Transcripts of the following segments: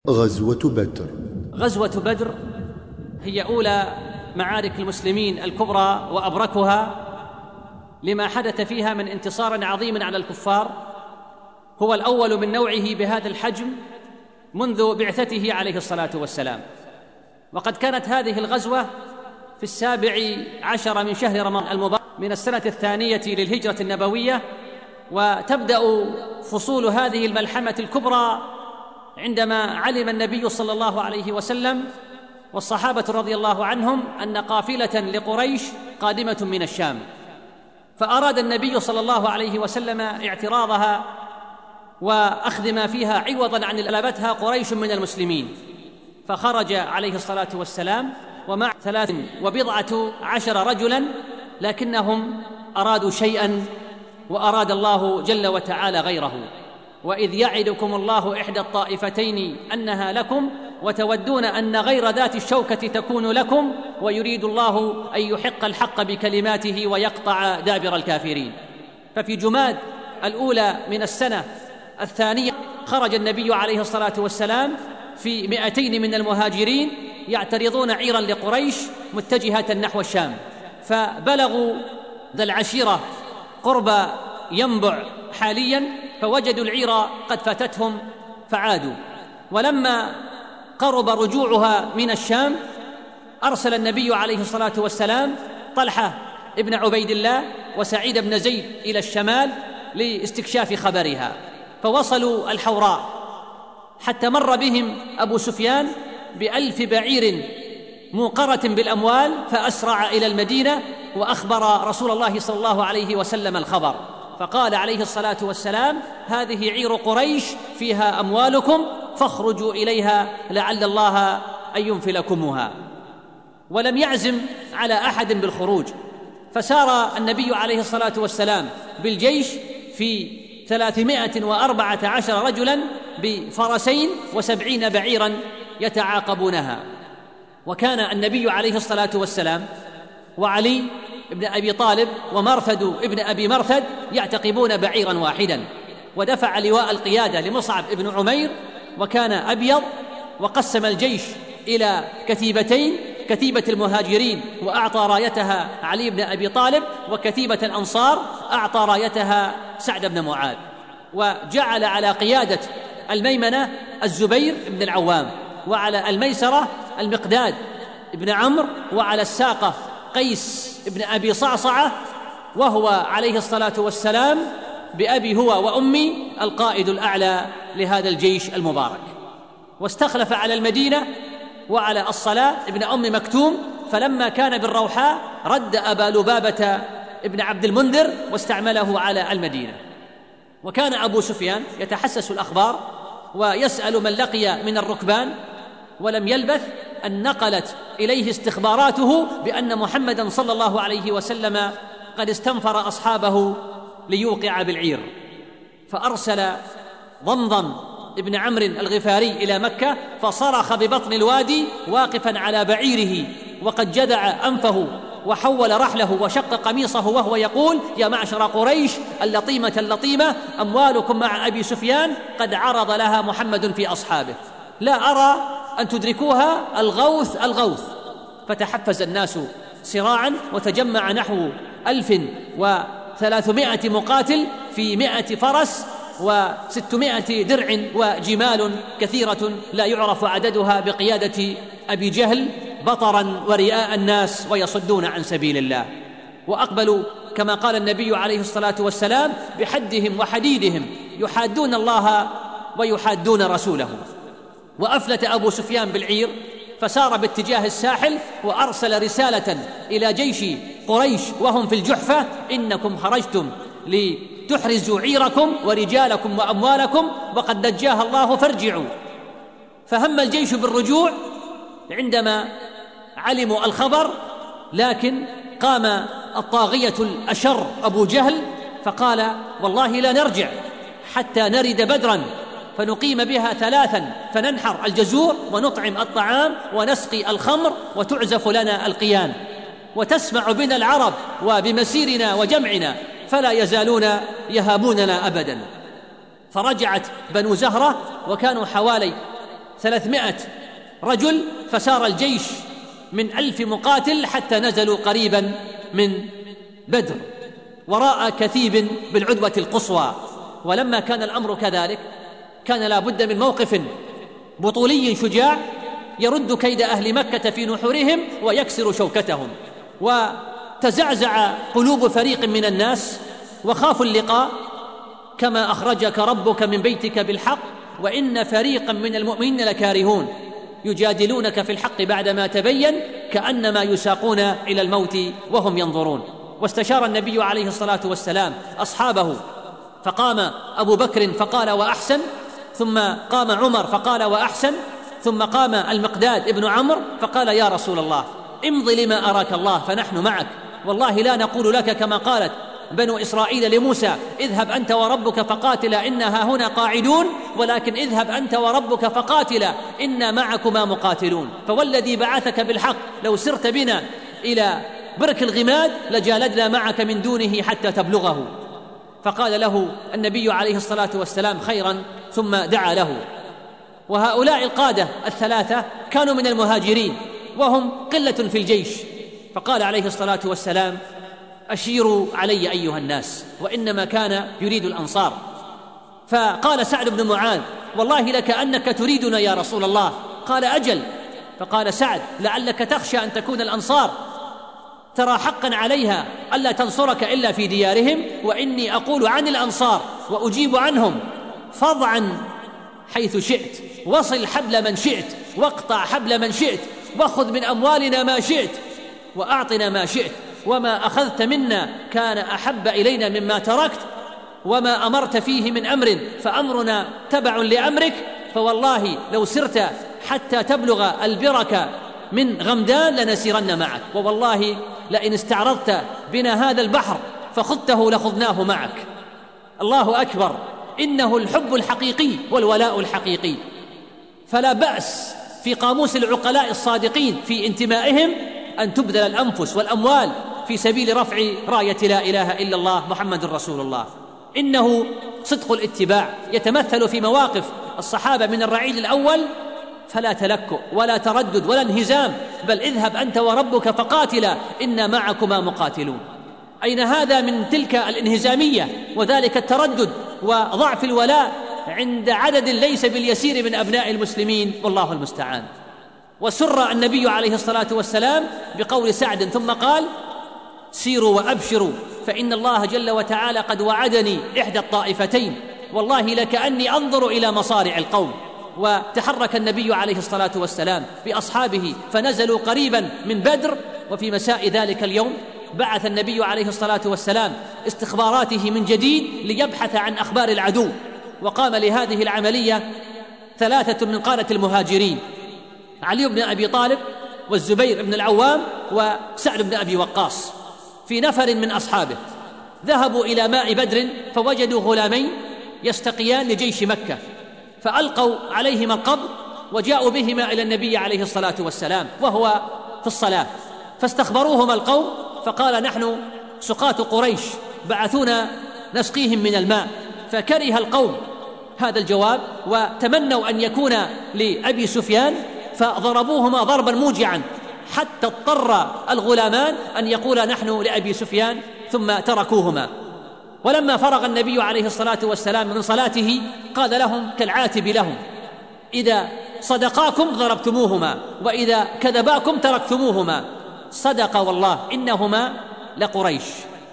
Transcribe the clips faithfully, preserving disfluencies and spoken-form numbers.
غزوة بدر. غزوة بدر هي أولى معارك المسلمين الكبرى وأبركها، لما حدث فيها من انتصار عظيم على الكفار. هو الأول من نوعه بهذا الحجم منذ بعثته عليه الصلاة والسلام، وقد كانت هذه الغزوة في السابع عشر من شهر رمضان المبارك من السنة الثانية للهجرة النبوية، وتبدأ فصول هذه الملحمة الكبرى عندما علم النبي صلى الله عليه وسلم والصحابة رضي الله عنهم أن قافلة لقريش قادمة من الشام، فأراد النبي صلى الله عليه وسلم اعتراضها وأخذ ما فيها عوضاً عن ألبتها قريش من المسلمين، فخرج عليه الصلاة والسلام ومع ثلاث وبضعة عشر رجلاً، لكنهم أرادوا شيئاً وأراد الله جل وتعالى غيره. وإذ يعدكم الله إحدى الطائفتين أنها لكم وتودون أن غير ذات الشوكة تكون لكم ويريد الله أن يحق الحق بكلماته ويقطع دابر الكافرين. ففي جماد الأولى من السنة الثانية خرج النبي عليه الصلاة والسلام في مئتين من المهاجرين يعترضون عيرا لقريش متجهة نحو الشام، فبلغوا ذا العشيرة قرب ينبع حاليا، فوجدوا العير قد فاتتهم فعادوا. ولما قرب رجوعها من الشام أرسل النبي عليه الصلاة والسلام طلحة ابن عبيد الله وسعيد بن زيد إلى الشمال لاستكشاف خبرها، فوصلوا الحوراء حتى مر بهم أبو سفيان بألف بعير موقرة بالأموال، فأسرع إلى المدينة وأخبر رسول الله صلى الله عليه وسلم الخبر، فقال عليه الصلاة والسلام: هذه عير قريش فيها أموالكم فاخرجوا إليها لعل الله أن ينفلكمها. ولم يعزم على أحد بالخروج، فسار النبي عليه الصلاة والسلام بالجيش في ثلاثمائة وأربعة عشر رجلا بفرسين وسبعين بعيرا يتعاقبونها. وكان النبي عليه الصلاة والسلام وعلي ابن أبي طالب ومرثد ابن أبي مرثد يعتقبون بعيرا واحدا، ودفع لواء القيادة لمصعب ابن عمير، وكان أبيض، وقسم الجيش إلى كتيبتين: كتيبة المهاجرين وأعطى رايتها علي بن أبي طالب، وكتيبة الأنصار أعطى رايتها سعد بن معاذ، وجعل على قيادة الميمنة الزبير بن العوام، وعلى الميسرة المقداد ابن عمرو، وعلى الساقة قيس ابن أبي صعصعة، وهو عليه الصلاة والسلام بأبي هو وأمي القائد الأعلى لهذا الجيش المبارك. واستخلف على المدينة وعلى الصلاة ابن أم مكتوم، فلما كان بالروحاء رد أبا لبابة ابن عبد المنذر واستعمله على المدينة. وكان أبو سفيان يتحسس الأخبار ويسأل من لقي من الركبان، ولم يلبث أن نقلت إليه استخباراته بأن محمدًا صلى الله عليه وسلم قد استنفر أصحابه ليوقع بالعير، فأرسل ضمضم ابن عمرو الغفاري إلى مكة، فصرخ ببطن الوادي واقفاً على بعيره وقد جدع أنفه وحول رحله وشق قميصه وهو يقول: يا معشر قريش اللطيمة اللطيمة، أموالكم مع أبي سفيان قد عرض لها محمد في أصحابه، لا أرى أن تدركوها، الغوث الغوث. فتحفز الناس سراعا وتجمع نحو ألف وثلاثمائة مقاتل في مائة فرس وستمائة درع وجمال كثيرة لا يعرف عددها بقيادة أبي جهل بطرا ورئاء الناس ويصدون عن سبيل الله. وأقبلوا كما قال النبي عليه الصلاة والسلام بحدهم وحديدهم، يحادون الله ويحادون رسوله. وأفلت أبو سفيان بالعير فسار باتجاه الساحل، وأرسل رسالة إلى جيش قريش وهم في الجحفة: إنكم خرجتم لتحرزوا عيركم ورجالكم وأموالكم وقد نجاها الله فارجعوا. فهم الجيش بالرجوع عندما علموا الخبر، لكن قام الطاغية الأشر أبو جهل فقال: والله لا نرجع حتى نرد بدرا فنقيم بها ثلاثا، فننحر الجزور ونطعم الطعام ونسقي الخمر وتعزف لنا القيان، وتسمع بنا العرب وبمسيرنا وجمعنا فلا يزالون يهابوننا أبدا. فرجعت بنو زهرة وكانوا حوالي ثلاثمائة رجل، فسار الجيش من ألف مقاتل حتى نزلوا قريبا من بدر وراء كثيب بالعدوة القصوى. ولما كان الأمر كذلك كان لا بد من موقف بطولي شجاع يرد كيد أهل مكة في نحورهم ويكسر شوكتهم. وتزعزع قلوب فريق من الناس وخافوا اللقاء، كما أخرجك ربك من بيتك بالحق وإن فريقا من المؤمنين لكارهون يجادلونك في الحق بعدما تبين كأنما يساقون إلى الموت وهم ينظرون. واستشار النبي عليه الصلاة والسلام أصحابه، فقام أبو بكر فقال وأحسن، ثم قام عمر فقال وأحسن، ثم قام المقداد ابن عمرو فقال يا رسول الله امض لما أراك الله فنحن معك، والله لا نقول لك كما قالت بنو إسرائيل لموسى اذهب أنت وربك فقاتلا إنا هنا قاعدون، ولكن اذهب أنت وربك فقاتلا إنا معكما مقاتلون، فوالذي بعثك بالحق لو سرت بنا إلى برك الغماد لجالدنا معك من دونه حتى تبلغه. فقال له النبي عليه الصلاة والسلام خيرا، ثم دعا له. وهؤلاء القادة الثلاثة كانوا من المهاجرين وهم قلة في الجيش، فقال عليه الصلاة والسلام أشيروا علي أيها الناس، وإنما كان يريد الأنصار. فقال سعد بن معاذ والله لكأنك تريدنا يا رسول الله. قال أجل. فقال سعد لعلك تخشى أن تكون الأنصار ترى حقا عليها ألا تنصرك إلا في ديارهم، وإني أقول عن الأنصار وأجيب عنهم فضعا حيث شئت، وصل حبل من شئت، واقطع حبل من شئت، واخذ من أموالنا ما شئت، وأعطنا ما شئت، وما أخذت منا كان أحب إلينا مما تركت، وما أمرت فيه من أمر فأمرنا تبع لأمرك، فوالله لو سرت حتى تبلغ البرك من غمدان لنسيرن معك، ووالله لئن استعرضت بنا هذا البحر فخذته لخذناه معك. الله أكبر، إنه الحب الحقيقي والولاء الحقيقي. فلا بأس في قاموس العقلاء الصادقين في انتمائهم أن تبذل الأنفس والأموال في سبيل رفع راية لا إله إلا الله محمد رسول الله. إنه صدق الاتباع يتمثل في مواقف الصحابة من الرعيل الأول، فلا تلكؤ ولا تردد ولا انهزام، بل اذهب أنت وربك فقاتلا إنا معكما مقاتلون. أين هذا من تلك الانهزامية وذلك التردد وضعف الولاء عند عدد ليس باليسير من أبناء المسلمين، والله المستعان. وسر النبي عليه الصلاة والسلام بقول سعد ثم قال سيروا وأبشروا فإن الله جل وتعالى قد وعدني إحدى الطائفتين، والله لكأني أنظر إلى مصارع القوم. وتحرك النبي عليه الصلاة والسلام بأصحابه فنزلوا قريبا من بدر. وفي مساء ذلك اليوم بعث النبي عليه الصلاة والسلام استخباراته من جديد ليبحث عن أخبار العدو، وقام لهذه العملية ثلاثة من قادة المهاجرين: علي بن أبي طالب والزبير بن العوام وسعد بن أبي وقاص، في نفر من أصحابه. ذهبوا إلى ماء بدر فوجدوا غلامين يستقيان لجيش مكة، فألقوا عليهما القبض وجاءوا بهما إلى النبي عليه الصلاة والسلام وهو في الصلاة، فاستخبروهما القوم فقال نحن سقاة قريش بعثونا نسقيهم من الماء. فكره القوم هذا الجواب وتمنوا أن يكون لأبي سفيان، فضربوهما ضربا موجعا حتى اضطر الغلامان أن يقولا نحن لأبي سفيان، ثم تركوهما. ولما فرغ النبي عليه الصلاة والسلام من صلاته قال لهم كالعاتب لهم: إذا صدقاكم ضربتموهما، وإذا كذباكم تركتموهما، صدق والله إنهما لقريش.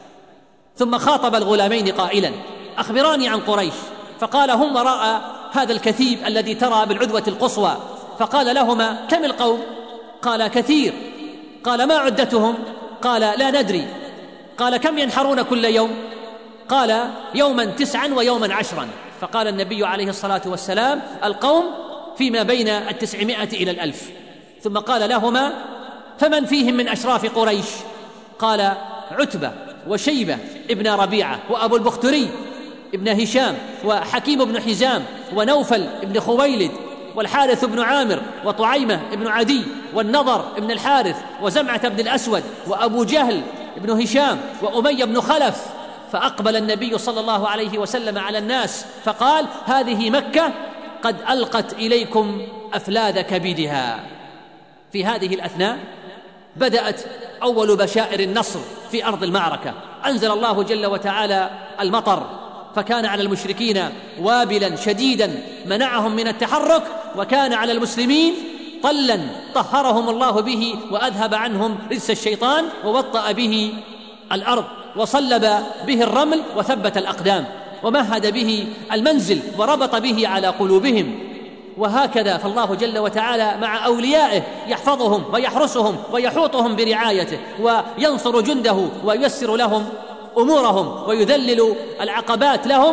ثم خاطب الغلامين قائلا: أخبراني عن قريش. فقال: هم وراء هذا الكثيب الذي ترى بالعدوة القصوى. فقال لهما: كم القوم؟ قال: كثير. قال: ما عدتهم؟ قال: لا ندري. قال: كم ينحرون كل يوم؟ قال: يوما تسعا ويوما عشرا. فقال النبي عليه الصلاة والسلام: القوم فيما بين التسعمائة إلى الألف. ثم قال لهما: فمن فيهم من أشراف قريش؟ قال: عتبة وشيبة ابن ربيعة وأبو البختري ابن هشام وحكيم بن حزام ونوفل ابن خويلد والحارث بن عامر وطعيمة ابن عدي والنضر ابن الحارث وزمعة بن الأسود وأبو جهل ابن هشام وأمية بن خلف. فأقبل النبي صلى الله عليه وسلم على الناس فقال: هذه مكة قد ألقت إليكم أفلاذ كبدها. في هذه الأثناء بدأت أول بشائر النصر في أرض المعركة. أنزل الله جل وتعالى المطر، فكان على المشركين وابلا شديدا منعهم من التحرك، وكان على المسلمين طلا طهرهم الله به وأذهب عنهم رجس الشيطان، ووطأ به الأرض وصلب به الرمل وثبت الأقدام، ومهد به المنزل وربط به على قلوبهم. وهكذا فالله جل وتعالى مع أوليائه يحفظهم ويحرسهم ويحوطهم برعايته، وينصر جنده وييسر لهم أمورهم، ويذلل العقبات لهم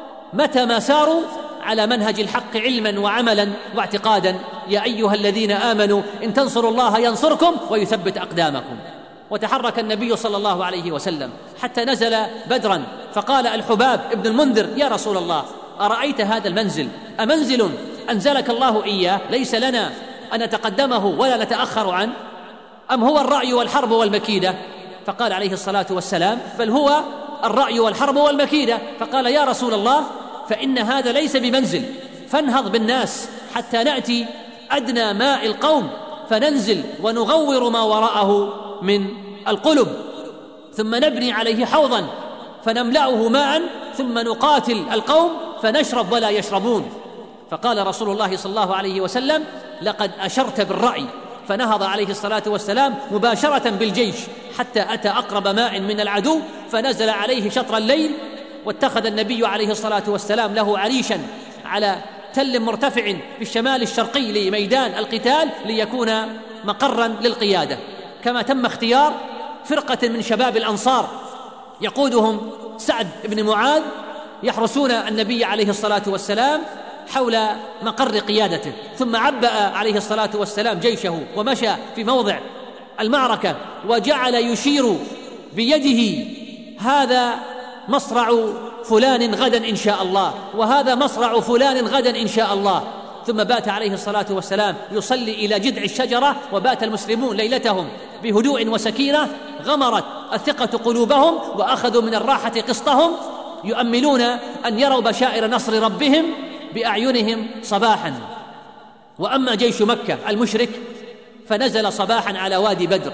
متى ما ساروا على منهج الحق علما وعملا واعتقادا. يا أيها الذين آمنوا إن تنصروا الله ينصركم ويثبت أقدامكم. وتحرك النبي صلى الله عليه وسلم حتى نزل بدرا، فقال الحباب ابن المنذر: يا رسول الله، أرأيت هذا المنزل أمنزل أنزلك الله إياه ليس لنا أن نتقدمه ولا نتأخر عنه، أم هو الرأي والحرب والمكيدة؟ فقال عليه الصلاة والسلام: بل هو الرأي والحرب والمكيدة. فقال: يا رسول الله، فإن هذا ليس بمنزل، فانهض بالناس حتى نأتي أدنى ماء القوم فننزل ونغور ما وراءه من القلب، ثم نبني عليه حوضا فنملأه ماء، ثم نقاتل القوم فنشرب ولا يشربون. فقال رسول الله صلى الله عليه وسلم: لقد أشرت بالرأي. فنهض عليه الصلاة والسلام مباشرة بالجيش حتى أتى أقرب ماء من العدو، فنزل عليه شطر الليل، واتخذ النبي عليه الصلاة والسلام له عريشا على تل مرتفع في الشمال الشرقي لميدان القتال ليكون مقرا للقيادة. كما تم اختيار فرقة من شباب الأنصار يقودهم سعد بن معاذ يحرسون النبي عليه الصلاة والسلام حول مقر قيادته. ثم عبأ عليه الصلاة والسلام جيشه ومشى في موضع المعركة وجعل يشير بيده: هذا مصرع فلان غدا إن شاء الله، وهذا مصرع فلان غدا إن شاء الله. ثم بات عليه الصلاة والسلام يصلي إلى جذع الشجرة، وبات المسلمون ليلتهم بهدوء وسكينة، غمرت الثقة قلوبهم وأخذوا من الراحة قسطهم، يؤملون أن يروا بشائر نصر ربهم بأعينهم صباحا. وأما جيش مكة المشرك فنزل صباحا على وادي بدر،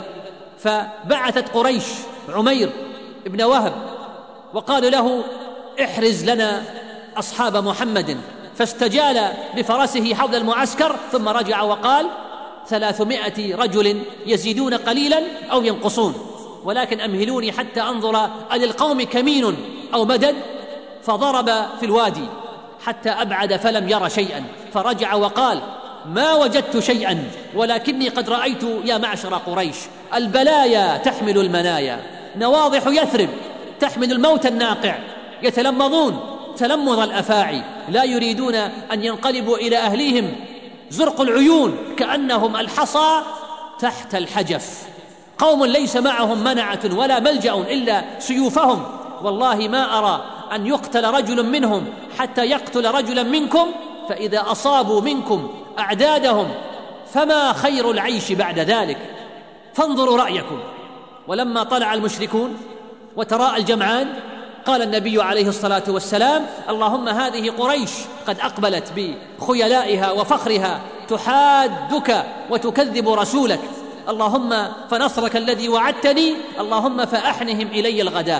فبعثت قريش عمير بن وهب وقالوا له: احرز لنا أصحاب محمد. فاستجال بفرسه حول المعسكر، ثم رجع وقال: ثلاثمائة رجل يزيدون قليلا أو ينقصون، ولكن أمهلوني حتى أنظر أللقوم كمين أو مدد. فضرب في الوادي حتى أبعد فلم ير شيئا، فرجع وقال: ما وجدت شيئا، ولكني قد رأيت يا معشر قريش البلايا تحمل المنايا، نواضح يثرب تحمل الموت الناقع، يتلمضون تلمض الأفاعي، لا يريدون أن ينقلبوا إلى أهليهم، زرق العيون كأنهم الحصى تحت الحجف، قوم ليس معهم منعة ولا ملجأ إلا سيوفهم، والله ما أرى أن يقتل رجل منهم حتى يقتل رجلا منكم، فإذا أصابوا منكم أعدادهم فما خير العيش بعد ذلك، فانظروا رأيكم. ولما طلع المشركون وتراءى الجمعان قال النبي عليه الصلاة والسلام: اللهم هذه قريش قد أقبلت بخيلائها وفخرها تحادك وتكذب رسولك، اللهم فنصرك الذي وعدتني، اللهم فأحنهم إلي الغداء.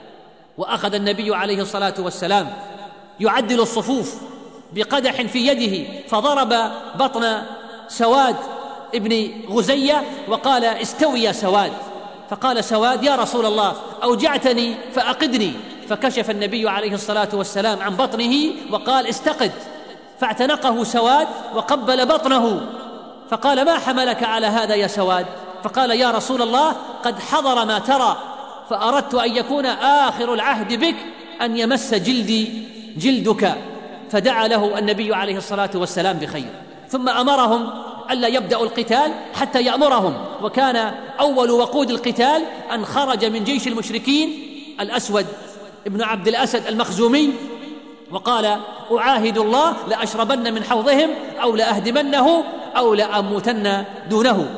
وأخذ النبي عليه الصلاة والسلام يعدل الصفوف بقدح في يده، فضرب بطن سواد ابن غزية وقال: استوي يا سواد. فقال سواد: يا رسول الله، أوجعتني فأقدني. فكشف النبي عليه الصلاة والسلام عن بطنه وقال: استقد. فاعتنقه سواد وقبل بطنه، فقال: ما حملك على هذا يا سواد؟ فقال: يا رسول الله، قد حضر ما ترى، فأردت أن يكون آخر العهد بك أن يمس جلدي جلدك. فدعا له النبي عليه الصلاة والسلام بخير، ثم أمرهم ألا يبدأوا القتال حتى يأمرهم. وكان أول وقود القتال أن خرج من جيش المشركين الأسود ابن عبد الأسد المخزومي وقال: أعاهد الله لأشربن من حوضهم أو لأهدمنه أو لأموتن دونه.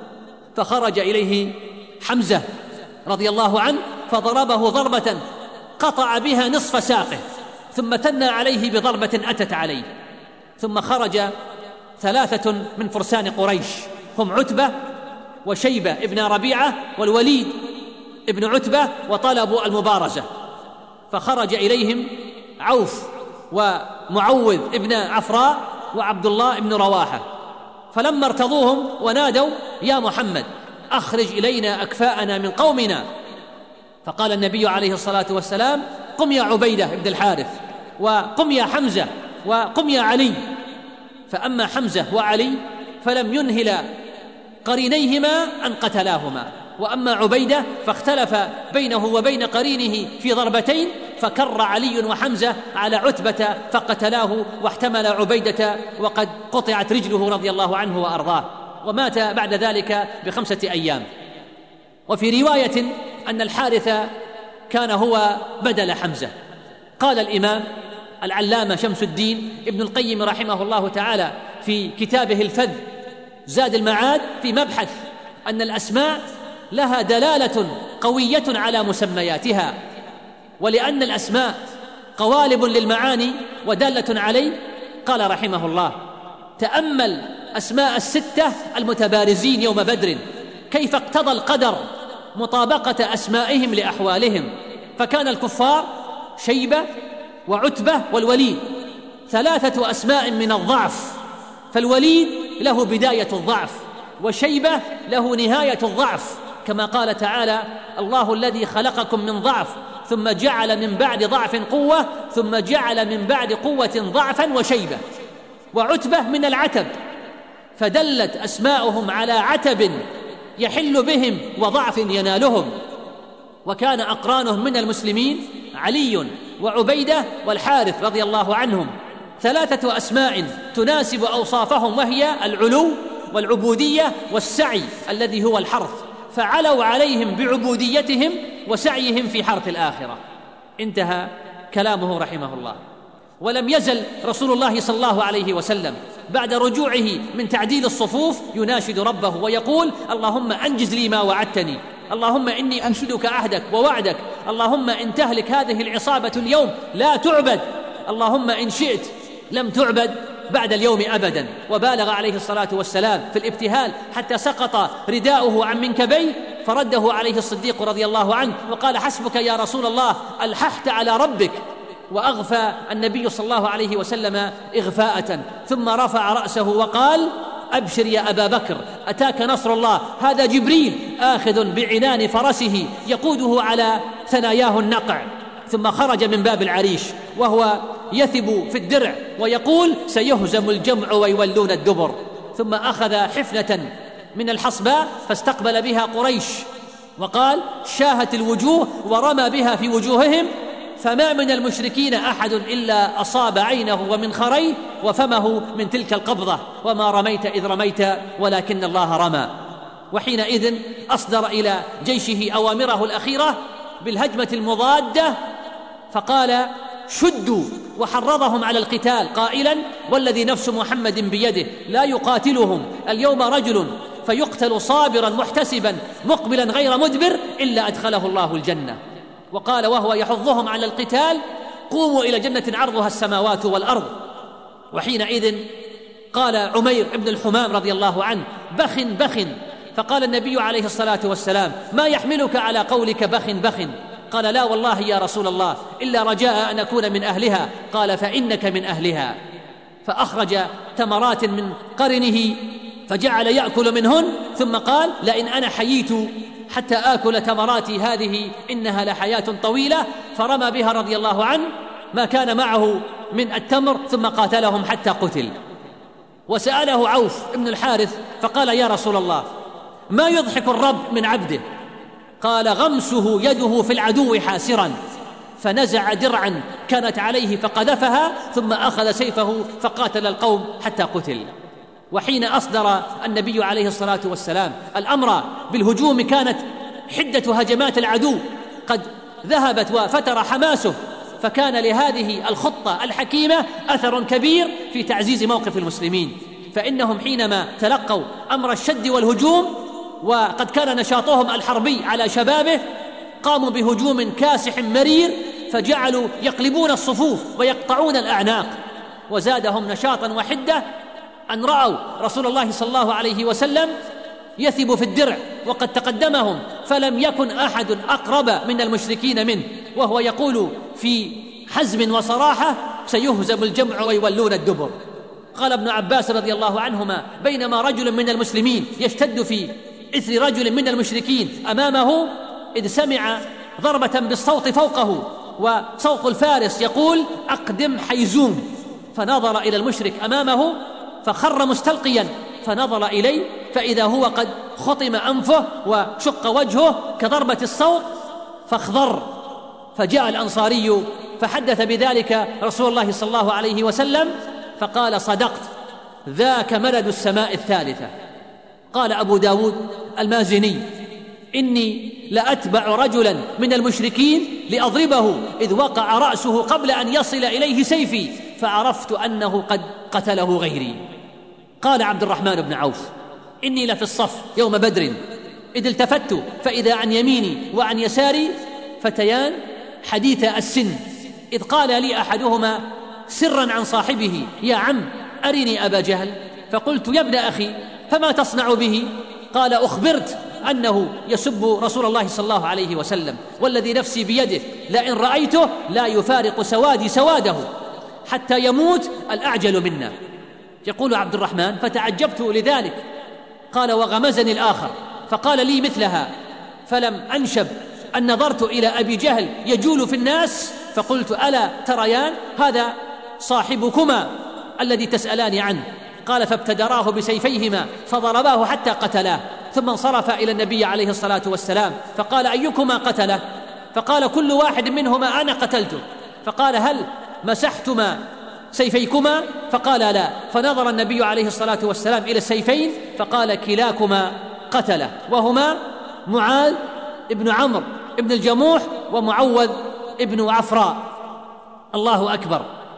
فخرج إليه حمزة رضي الله عنه فضربه ضربة قطع بها نصف ساقه، ثم تنى عليه بضربة أتت عليه، ثم خرج ثلاثة من فرسان قريش هم عتبة وشيبة ابن ربيعة والوليد ابن عتبة، وطلبوا المبارزة، فخرج إليهم عوف ومعوذ ابن عفراء وعبد الله ابن رواحة، فلما ارتضوهم ونادوا يا محمد أخرج إلينا أكفاءنا من قومنا، فقال النبي عليه الصلاة والسلام قم يا عبيدة ابن الحارث، وقم يا حمزة، وقم يا علي. فأما حمزة وعلي فلم ينهل قرينيهما أن قتلاهما، وأما عبيدة فاختلف بينه وبين قرينه في ضربتين، فكر علي وحمزة على عتبة فقتلاه، واحتمل عبيدة وقد قطعت رجله رضي الله عنه وأرضاه، ومات بعد ذلك بخمسة أيام. وفي رواية أن الحارث كان هو بدل حمزة. قال الإمام العلامة شمس الدين ابن القيم رحمه الله تعالى في كتابه الفذ زاد المعاد في مبحث أن الأسماء لها دلالة قوية على مسمياتها، ولأن الأسماء قوالب للمعاني ودالة عليه، قال رحمه الله تأمل أسماء الستة المتبارزين يوم بدر كيف اقتضى القدر مطابقة أسمائهم لأحوالهم، فكان الكفار شيبة وعتبة والوليد ثلاثة أسماء من الضعف، فالوليد له بداية الضعف، وشيبة له نهاية الضعف، كما قال تعالى الله الذي خلقكم من ضعف ثم جعل من بعد ضعف قوة ثم جعل من بعد قوة ضعفا وشيبة. وعتبة من العتب، فدلت أسماؤهم على عتب يحل بهم وضعف ينالهم. وكان أقرانهم من المسلمين علي وعبيدة والحارث رضي الله عنهم، ثلاثة أسماء تناسب أوصافهم، وهي العلو والعبودية والسعي الذي هو الحرث، فعلوا عليهم بعبوديتهم وسعيهم في حرث الآخرة. انتهى كلامه رحمه الله. ولم يزل رسول الله صلى الله عليه وسلم بعد رجوعه من تعديل الصفوف يناشد ربه ويقول اللهم أنجز لي ما وعدتني، اللهم إني أنشدك عهدك ووعدك، اللهم إن تهلك هذه العصابة اليوم لا تعبد، اللهم إن شئت لم تعبد بعد اليوم أبدا. وبالغ عليه الصلاة والسلام في الابتهال حتى سقط رداؤه عن منكبيه، فرده عليه الصديق رضي الله عنه وقال حسبك يا رسول الله ألححت على ربك، وأغفى النبي صلى الله عليه وسلم إغفاءة، ثم رفع رأسه وقال أبشر يا أبا بكر أتاك نصر الله، هذا جبريل آخذ بعنان فرسه يقوده على ثناياه النقع. ثم خرج من باب العريش وهو يثب في الدرع ويقول سيهزم الجمع ويولون الدبر. ثم أخذ حفنة من الحصباء فاستقبل بها قريش وقال شاهت الوجوه، ورمى بها في وجوههم، فما من المشركين أحد إلا أصاب عينه ومنخريه وفمه من تلك القبضة، وما رميت إذ رميت ولكن الله رمى. وحينئذ أصدر إلى جيشه أوامره الأخيرة بالهجمة المضادة، فقال شدوا، وحرضهم على القتال قائلا والذي نفس محمد بيده لا يقاتلهم اليوم رجل فيقتل صابرا محتسبا مقبلا غير مدبر إلا أدخله الله الجنة. وقال وهو يحضهم على القتال قوموا إلى جنة عرضها السماوات والأرض. وحينئذ قال عمير بن الحمام رضي الله عنه بخ بخ، فقال النبي عليه الصلاة والسلام ما يحملك على قولك بخ بخ؟ قال لا والله يا رسول الله إلا رجاء أن أكون من أهلها. قال فإنك من أهلها. فأخرج تمرات من قرنه فجعل يأكل منهن، ثم قال لئن أنا حييت حتى آكل تمراتي هذه إنها لحياة طويلة، فرمى بها رضي الله عنه ما كان معه من التمر ثم قاتلهم حتى قتل. وسأله عوف بن الحارث فقال يا رسول الله ما يضحك الرب من عبده؟ قال غمسه يده في العدو حاسرا، فنزع درعا كانت عليه فقذفها، ثم أخذ سيفه فقاتل القوم حتى قتل. وحين أصدر النبي عليه الصلاة والسلام الأمر بالهجوم كانت حدة هجمات العدو قد ذهبت وفتر حماسه، فكان لهذه الخطة الحكيمة أثر كبير في تعزيز موقف المسلمين، فإنهم حينما تلقوا أمر الشد والهجوم وقد كان نشاطهم الحربي على شبابه قاموا بهجوم كاسح مرير، فجعلوا يقلبون الصفوف ويقطعون الأعناق، وزادهم نشاطا وحدة أن رأوا رسول الله صلى الله عليه وسلم يثب في الدرع وقد تقدمهم، فلم يكن أحد أقرب من المشركين منه، وهو يقول في حزم وصراحة: سيهزم الجمع ويولون الدبر. قال ابن عباس رضي الله عنهما: بينما رجل من المسلمين يشتد في إثر رجل من المشركين أمامه، إذ سمع ضربة بالصوت فوقه وصوت الفارس يقول: أقدم حيزوم، فنظر إلى المشرك أمامه فخر مستلقيا، فنظر إليه فإذا هو قد خطم أنفه وشق وجهه كضربة الصوت فاخضر. فجاء الأنصاري فحدث بذلك رسول الله صلى الله عليه وسلم فقال: صدقت، ذاك مدد السماء الثالثة. قال أبو داود المازني: إني لأتبع رجلا من المشركين لأضربه إذ وقع رأسه قبل أن يصل إليه سيفي، فعرفت أنه قد قتله غيري. قال عبد الرحمن بن عوف: إني لفي الصف يوم بدر إذ التفت فإذا عن يميني وعن يساري فتيان حديث السن، إذ قال لي أحدهما سرا عن صاحبه: يا عم أرني أبا جهل. فقلت: يا ابن أخي فما تصنع به؟ قال: أخبرت أنه يسب رسول الله صلى الله عليه وسلم، والذي نفسي بيده لئن رأيته لا يفارق سوادي سواده حتى يموت الأعجل منا. يقول عبد الرحمن: فتعجبت لذلك. قال: وغمزني الآخر فقال لي مثلها، فلم أنشب أن نظرت إلى أبي جهل يجول في الناس فقلت: ألا تريان هذا صاحبكما الذي تسألان عنه؟ قال: فابتدراه بسيفيهما فضرباه حتى قتلاه، ثم انصرف إلى النبي عليه الصلاة والسلام فقال: أيكما قتله؟ فقال: كل واحد منهما أنا قتلته. فقال: هل مسحتما سيفيكما؟ فقال: لا. فنظر النبي عليه الصلاة والسلام إلى السيفين فقال: كلاكما قتله، وهما معاذ ابن عمرو ابن الجموح ومعوذ ابن عفراء. الله أكبر!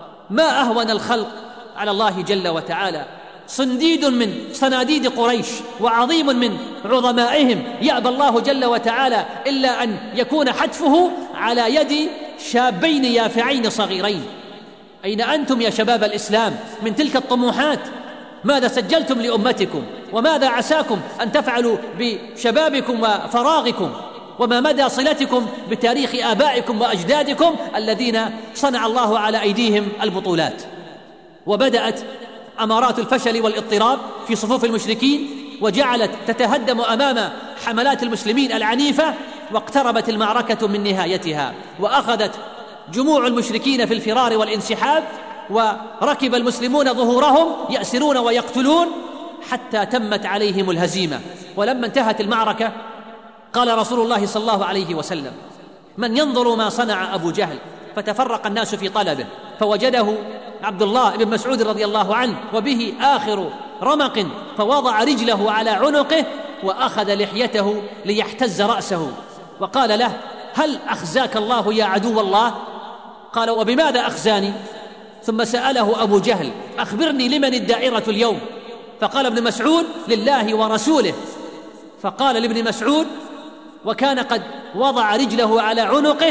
ما أهون الخلق على الله جل وتعالى، صنديد من صناديد قريش وعظيم من عظمائهم، يأبى الله جل وتعالى إلا أن يكون حتفه على يد شابين يافعين صغيرين. أين أنتم يا شباب الإسلام من تلك الطموحات؟ ماذا سجلتم لأمتكم؟ وماذا عساكم أن تفعلوا بشبابكم وفراغكم؟ وما مدى صلتكم بتاريخ آبائكم وأجدادكم الذين صنع الله على أيديهم البطولات؟ وبدأت أمارات الفشل والاضطراب في صفوف المشركين، وجعلت تتهدم أمام حملات المسلمين العنيفة، واقتربت المعركة من نهايتها، وأخذت جموع المشركين في الفرار والانسحاب، وركب المسلمون ظهورهم يأسرون ويقتلون حتى تمت عليهم الهزيمة. ولما انتهت المعركة قال رسول الله صلى الله عليه وسلم: من ينظر ما صنع أبو جهل؟ فتفرق الناس في طلبه، فوجده عبد الله بن مسعود رضي الله عنه وبه آخر رمق، فوضع رجله على عنقه وأخذ لحيته ليحتز رأسه، وقال له: هل أخزاك الله يا عدو الله؟ قال: وبماذا أخزاني؟ ثم سأله أبو جهل: أخبرني لمن الدائرة اليوم؟ فقال ابن مسعود: لله ورسوله. فقال لابن مسعود وكان قد وضع رجله على عنقه: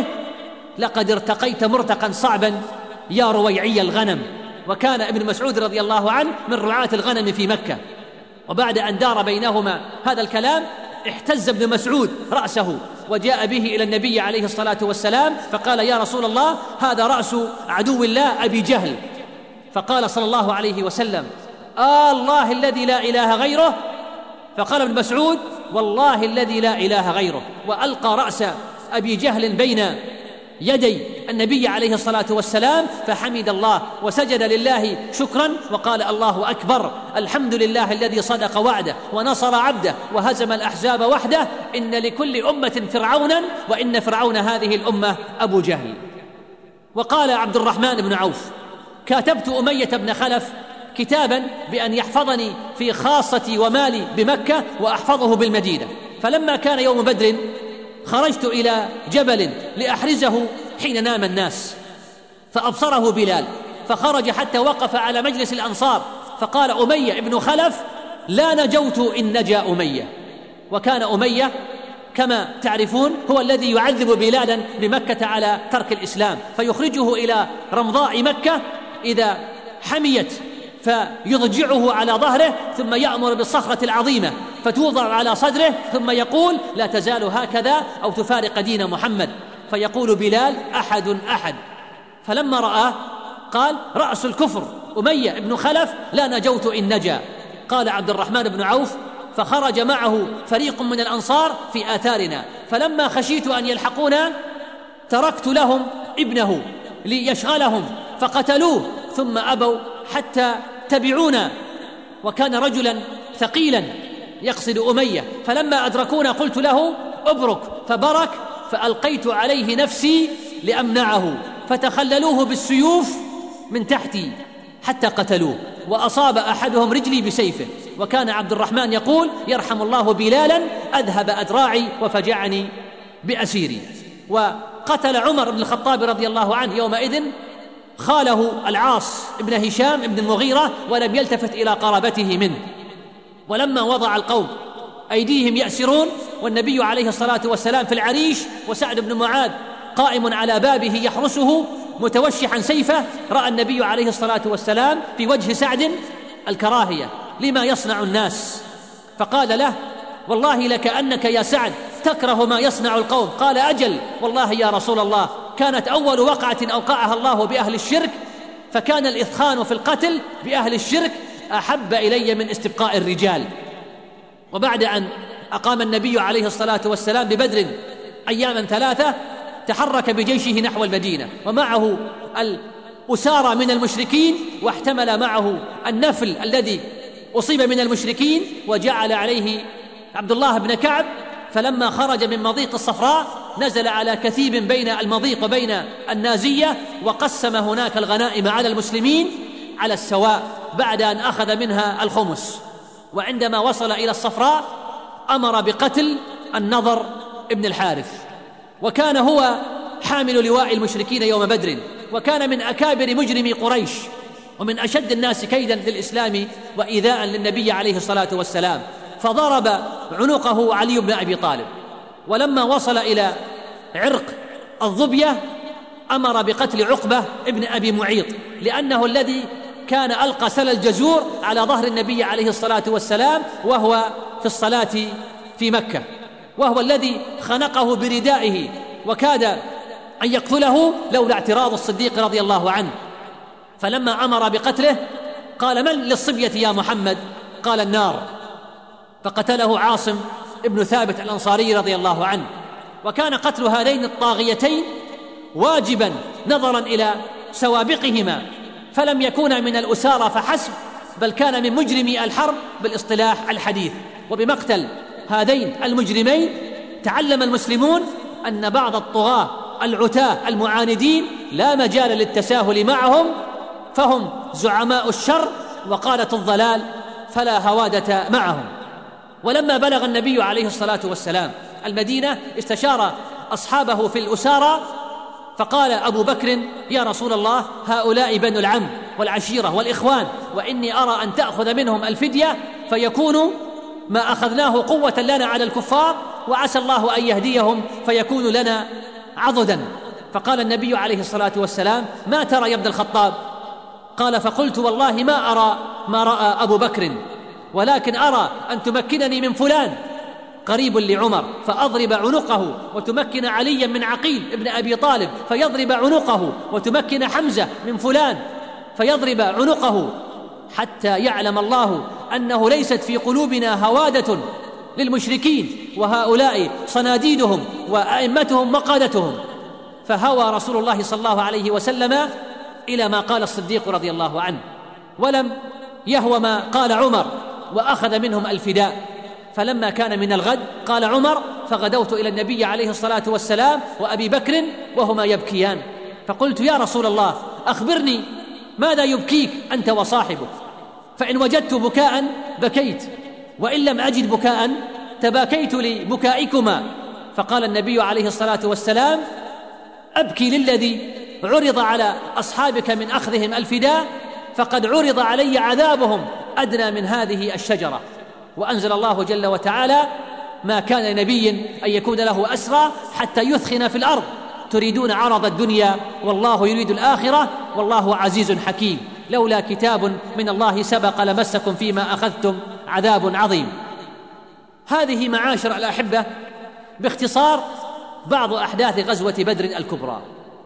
لقد ارتقيت مرتقا صعبا يا رويعي الغنم. وكان ابن مسعود رضي الله عنه من رعاة الغنم في مكة. وبعد أن دار بينهما هذا الكلام احتز ابن مسعود رأسه وجاء به إلى النبي عليه الصلاة والسلام فقال: يا رسول الله، هذا رأس عدو الله أبي جهل. فقال صلى الله عليه وسلم: آه الله الذي لا إله غيره. فقال ابن مسعود: والله الذي لا إله غيره. وألقى رأس أبي جهل بين يدي النبي عليه الصلاة والسلام فحمد الله وسجد لله شكرا وقال: الله أكبر، الحمد لله الذي صدق وعده ونصر عبده وهزم الأحزاب وحده، إن لكل أمة فرعونا وإن فرعون هذه الأمة أبو جهل. وقال عبد الرحمن بن عوف: كاتبت أمية بن خلف كتابا بأن يحفظني في خاصتي ومالي بمكة وأحفظه بالمدينة، فلما كان يوم بدر خرجت إلى جبل لأحرزه حين نام الناس، فأبصره بلال فخرج حتى وقف على مجلس الأنصار فقال: أمية ابن خلف لا نجوت إن نجا أمية. وكان أمية كما تعرفون هو الذي يعذب بلالا بمكة على ترك الإسلام، فيخرجه إلى رمضاء مكة إذا حميت فيضجعه على ظهره، ثم يأمر بالصخرة العظيمة فتوضع على صدره، ثم يقول: لا تزال هكذا أو تفارق دين محمد. فيقول بلال: أحد أحد. فلما رآه قال: رأس الكفر أمية بن خلف لا نجوت إن نجا. قال عبد الرحمن بن عوف: فخرج معه فريق من الأنصار في آثارنا، فلما خشيت أن يلحقونا تركت لهم ابنه ليشغلهم فقتلوه، ثم أبوا حتى تبعونا، وكان رجلا ثقيلا يقصد أمية. فلما أدركونا قلت له: أبرك، فبرك، فألقيت عليه نفسي لأمنعه، فتخللوه بالسيوف من تحتي حتى قتلوه، وأصاب أحدهم رجلي بسيفه. وكان عبد الرحمن يقول: يرحم الله بلالا أذهب أدراعي وفجعني بأسيري. وقتل عمر بن الخطاب رضي الله عنه يومئذ خاله العاص بن هشام بن المغيرة، ولم يلتفت إلى قرابته منه. ولما وضع القوم أيديهم يأسرون والنبي عليه الصلاة والسلام في العريش وسعد بن معاذ قائم على بابه يحرسه متوشحا سيفه، رأى النبي عليه الصلاة والسلام في وجه سعد الكراهية لما يصنع الناس، فقال له: والله لكأنك يا سعد تكره ما يصنع القوم. قال: أجل والله يا رسول الله، كانت أول وقعة أوقعها الله بأهل الشرك، فكان الإثخان في القتل بأهل الشرك أحب إلي من استبقاء الرجال. وبعد أن أقام النبي عليه الصلاة والسلام ببدر أياما ثلاثة تحرك بجيشه نحو المدينة، ومعه الأسارى من المشركين، واحتمل معه النفل الذي أصيب من المشركين، وجعل عليه عبد الله بن كعب. فلما خرج من مضيق الصفراء نزل على كثيب بين المضيق وبين النازية، وقسم هناك الغنائم على المسلمين على السواء بعد أن أخذ منها الخمس. وعندما وصل إلى الصفراء أمر بقتل النضر ابن الحارث، وكان هو حامل لواء المشركين يوم بدر، وكان من أكابر مجرمي قريش ومن أشد الناس كيدا للإسلام وإيذاء للنبي عليه الصلاة والسلام، فضرب عنقه علي بن أبي طالب. ولما وصل إلى عرق الظبية أمر بقتل عقبة ابن أبي معيط، لأنه الذي كان ألقى سل الجزور على ظهر النبي عليه الصلاة والسلام وهو في الصلاة في مكة، وهو الذي خنقه بردائه وكاد أن يقتله لولا اعتراض الصديق رضي الله عنه. فلما أمر بقتله قال: من للصبية يا محمد؟ قال: النار. فقتله عاصم ابن ثابت الأنصاري رضي الله عنه. وكان قتل هذين الطاغيتين واجبا نظرا إلى سوابقهما، فلم يكون من الأسارى فحسب، بل كان من مجرمي الحرب بالاصطلاح الحديث. وبمقتل هذين المجرمين تعلم المسلمون أن بعض الطغاة العتاة المعاندين لا مجال للتساهل معهم، فهم زعماء الشر وقادة الضلال، فلا هوادة معهم. ولما بلغ النبي عليه الصلاة والسلام المدينة استشار أصحابه في الأسارى، فقال أبو بكر: يا رسول الله، هؤلاء بنو العم والعشيرة والإخوان، وإني أرى أن تأخذ منهم الفدية فيكون ما أخذناه قوة لنا على الكفار، وعسى الله أن يهديهم فيكون لنا عضدا. فقال النبي عليه الصلاة والسلام: ما ترى يا ابن الخطاب؟ قال: فقلت: والله ما أرى ما رأى أبو بكر، ولكن أرى أن تمكنني من فلان قريب لعمر فأضرب عنقه، وتمكن عليا من عقيل ابن أبي طالب فيضرب عنقه، وتمكن حمزة من فلان فيضرب عنقه، حتى يعلم الله أنه ليست في قلوبنا هوادة للمشركين، وهؤلاء صناديدهم وأئمتهم وقادتهم. فهوى رسول الله صلى الله عليه وسلم إلى ما قال الصديق رضي الله عنه، ولم يهوى ما قال عمر، وأخذ منهم الفداء. فلما كان من الغد قال عمر: فغدوت إلى النبي عليه الصلاة والسلام وأبي بكر وهما يبكيان، فقلت: يا رسول الله، أخبرني ماذا يبكيك أنت وصاحبك؟ فإن وجدت بكاء بكيت، وإن لم أجد بكاء تباكيت لبكائكما. فقال النبي عليه الصلاة والسلام: أبكي للذي عرض على أصحابك من أخذهم الفداء، فقد عرض علي عذابهم أدنى من هذه الشجرة. وأنزل الله جل وتعالى: ما كان لنبي أن يكون له أسرى حتى يثخن في الأرض، تريدون عرض الدنيا والله يريد الآخرة والله عزيز حكيم. لولا كتاب من الله سبق لمسكم فيما أخذتم عذاب عظيم. هذه معاشر الأحبة باختصار بعض أحداث غزوة بدر الكبرى.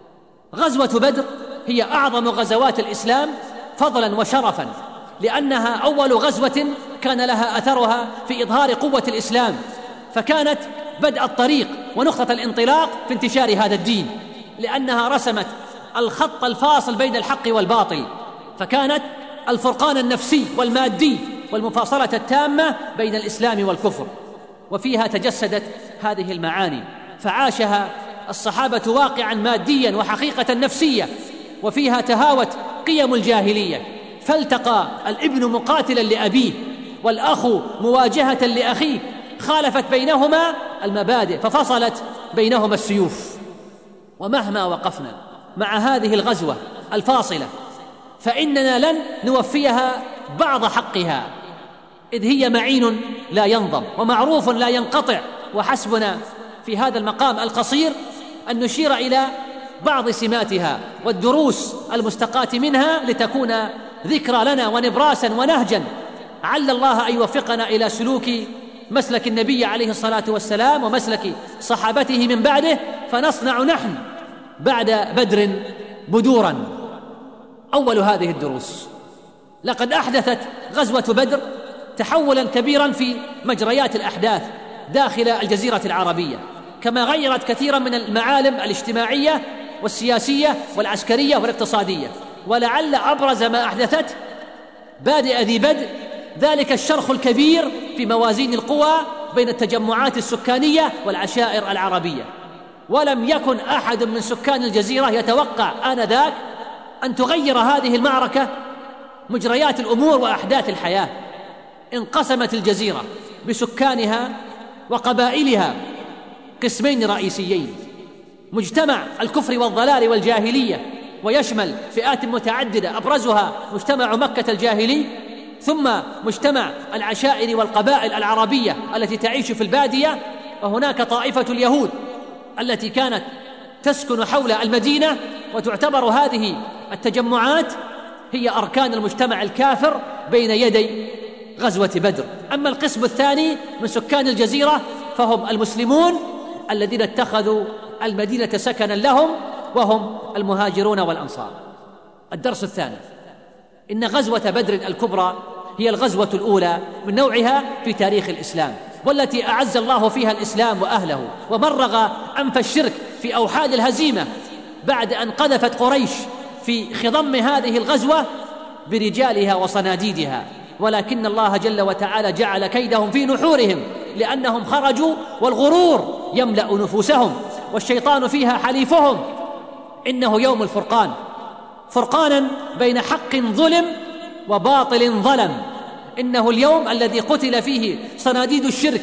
غزوة بدر هي أعظم غزوات الإسلام فضلا وشرفا، لأنها أول غزوة كان لها أثرها في إظهار قوة الإسلام، فكانت بدء الطريق ونقطة الانطلاق في انتشار هذا الدين، لأنها رسمت الخط الفاصل بين الحق والباطل، فكانت الفرقان النفسي والمادي والمفاصلة التامة بين الإسلام والكفر، وفيها تجسدت هذه المعاني، فعاشها الصحابة واقعا ماديا وحقيقة نفسية، وفيها تهاوت قيم الجاهلية، فالتقى الابن مقاتلا لأبيه والأخ مواجهة لأخيه، خالفت بينهما المبادئ ففصلت بينهما السيوف. ومهما وقفنا مع هذه الغزوة الفاصلة فإننا لن نوفيها بعض حقها، إذ هي معين لا ينضم ومعروف لا ينقطع، وحسبنا في هذا المقام القصير أن نشير إلى بعض سماتها والدروس المستقاة منها لتكون ذكرى لنا ونبراسا ونهجا، عل الله أن يوفقنا إلى سلوك مسلك النبي عليه الصلاة والسلام ومسلك صحابته من بعده، فنصنع نحن بعد بدر بدورا. أول هذه الدروس: لقد أحدثت غزوة بدر تحولا كبيرا في مجريات الأحداث داخل الجزيرة العربية، كما غيرت كثيرا من المعالم الاجتماعية والسياسية والعسكرية والاقتصادية. ولعل أبرز ما أحدثت بادئ ذي بدء ذلك الشرخ الكبير في موازين القوى بين التجمعات السكانية والعشائر العربية، ولم يكن أحد من سكان الجزيرة يتوقع آنذاك أن تغير هذه المعركة مجريات الأمور وأحداث الحياة. انقسمت الجزيرة بسكانها وقبائلها قسمين رئيسيين: مجتمع الكفر والضلال والجاهلية، ويشمل فئات متعددة أبرزها مجتمع مكة الجاهلي، ثم مجتمع العشائر والقبائل العربية التي تعيش في البادية، وهناك طائفة اليهود التي كانت تسكن حول المدينة، وتعتبر هذه التجمعات هي أركان المجتمع الكافر بين يدي غزوة بدر. أما القسم الثاني من سكان الجزيرة فهم المسلمون الذين اتخذوا المدينة سكنا لهم، وهم المهاجرون والأنصار. الدرس الثاني: إن غزوة بدر الكبرى هي الغزوة الأولى من نوعها في تاريخ الإسلام، والتي أعز الله فيها الإسلام وأهله ومرغ أنف الشرك في أوحال الهزيمة، بعد أن قذفت قريش في خضم هذه الغزوة برجالها وصناديدها، ولكن الله جل وتعالى جعل كيدهم في نحورهم، لأنهم خرجوا والغرور يملأ نفوسهم والشيطان فيها حليفهم. إنه يوم الفرقان، فرقانا بين حق ظلم وباطل ظلم. إنه اليوم الذي قتل فيه صناديد الشرك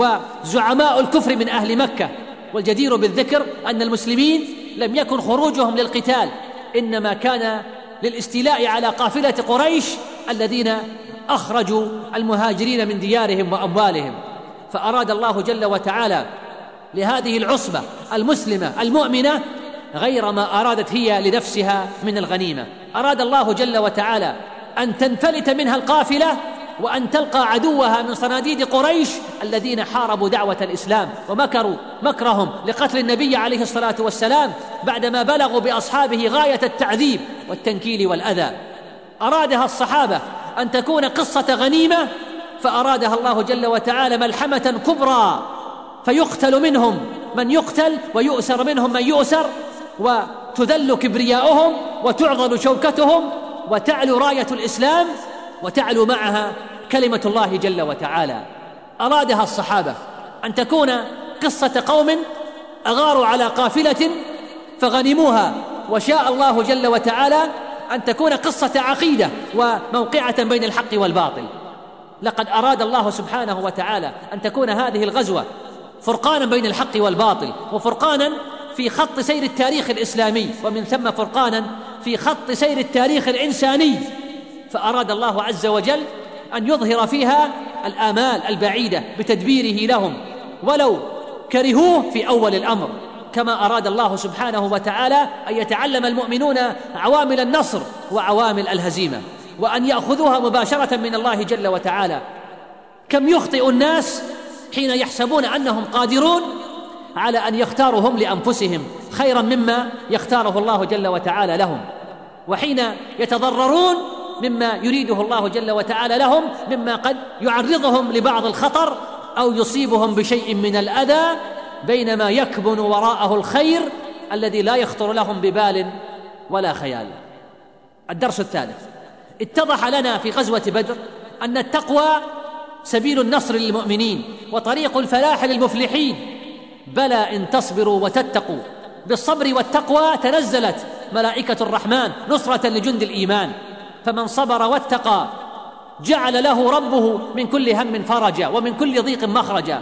وزعماء الكفر من أهل مكة. والجدير بالذكر أن المسلمين لم يكن خروجهم للقتال، إنما كان للاستيلاء على قافلة قريش الذين أخرجوا المهاجرين من ديارهم وأموالهم. فأراد الله جل وتعالى لهذه العصبة المسلمة المؤمنة غير ما أرادت هي لنفسها من الغنيمة. أراد الله جل وتعالى أن تنفلت منها القافلة وأن تلقى عدوها من صناديد قريش الذين حاربوا دعوة الإسلام ومكروا مكرهم لقتل النبي عليه الصلاة والسلام بعدما بلغوا بأصحابه غاية التعذيب والتنكيل والأذى. أرادها الصحابة أن تكون قصة غنيمة، فأرادها الله جل وتعالى ملحمة كبرى، فيقتل منهم من يقتل ويؤسر منهم من يؤسر، وتذل كبرياؤهم وتعضل شوكتهم، وتعلو راية الإسلام وتعلو معها كلمة الله جل وتعالى. أرادها الصحابة أن تكون قصة قوم أغاروا على قافلة فغنموها، وشاء الله جل وتعالى أن تكون قصة عقيدة وموقعة بين الحق والباطل. لقد أراد الله سبحانه وتعالى أن تكون هذه الغزوة فرقانا بين الحق والباطل، وفرقانا في خط سير التاريخ الإسلامي، ومن ثم فرقانا في خط سير التاريخ الإنساني. فأراد الله عز وجل أن يظهر فيها الآمال البعيدة بتدبيره لهم، ولو كرهوه في أول الأمر، كما أراد الله سبحانه وتعالى أن يتعلم المؤمنون عوامل النصر وعوامل الهزيمة، وأن يأخذوها مباشرة من الله جل وتعالى. كم يخطئ الناس حين يحسبون أنهم قادرون على أن يختاروا هم لأنفسهم خيرا مما يختاره الله جل وتعالى لهم، وحين يتضررون مما يريده الله جل وتعالى لهم مما قد يعرضهم لبعض الخطر أو يصيبهم بشيء من الأذى، بينما يكبن وراءه الخير الذي لا يخطر لهم ببال ولا خيال. الدرس الثالث: اتضح لنا في غزوة بدر أن التقوى سبيل النصر للمؤمنين وطريق الفلاح للمفلحين، بلى إن تصبروا وتتقوا. بالصبر والتقوى تنزلت ملائكة الرحمن نصرة لجند الإيمان، فمن صبر واتقى جعل له ربه من كل هم فرجا ومن كل ضيق مخرجا.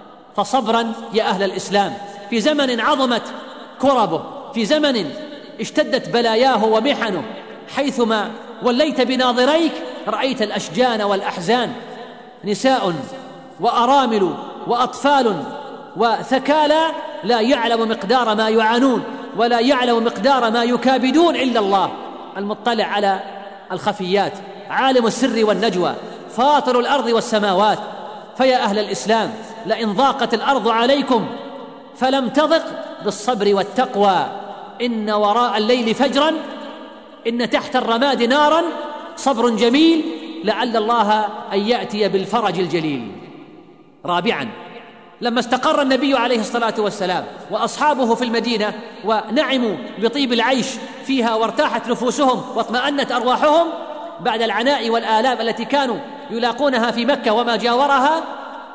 فصبرا يا أهل الإسلام في زمن عظمت كربه، في زمن اشتدت بلاياه ومحنه، حيثما وليت بناظريك رأيت الأشجان والأحزان، نساء وأرامل وأطفال وثكالى لا يعلم مقدار ما يعانون ولا يعلم مقدار ما يكابدون إلا الله المطلع على الخفيات، عالم السر والنجوى، فاطر الأرض والسماوات. فيا أهل الإسلام، لئن ضاقت الأرض عليكم فلم تضق بالصبر والتقوى. إن وراء الليل فجرا، إن تحت الرماد نارا، صبر جميل لعل الله أن يأتي بالفرج الجليل. رابعا: لما استقر النبي عليه الصلاة والسلام وأصحابه في المدينة ونعموا بطيب العيش فيها وارتاحت نفوسهم واطمأنت أرواحهم بعد العناء والآلام التي كانوا يلاقونها في مكة وما جاورها،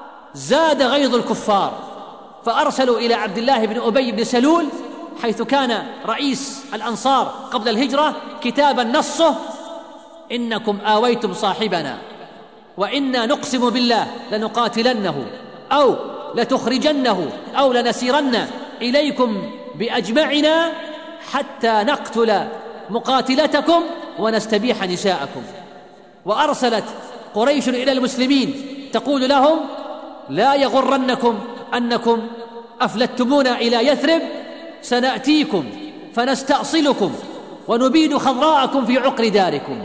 زاد غيظ الكفار، فأرسلوا إلى عبد الله بن أبي بن سلول حيث كان رئيس الأنصار قبل الهجرة كتابا نصه: إنكم آويتم صاحبنا وإنا نقسم بالله لنقاتلنه أو لتخرجنه أو لنسيرن إليكم بأجمعنا حتى نقتل مقاتلتكم ونستبيح نساءكم. وأرسلت قريش إلى المسلمين تقول لهم: لا يغرنكم أنكم أفلتمونا إلى يثرب، سنأتيكم فنستأصلكم ونبيد خضراءكم في عقر داركم.